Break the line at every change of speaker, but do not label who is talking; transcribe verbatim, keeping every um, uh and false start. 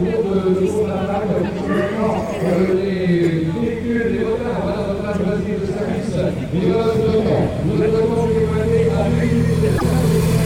cours de cours d'attaque les véhicules, les moteurs, voilà notre adresse de service. Et nous attendons, nous attendons témoigner à l'unité.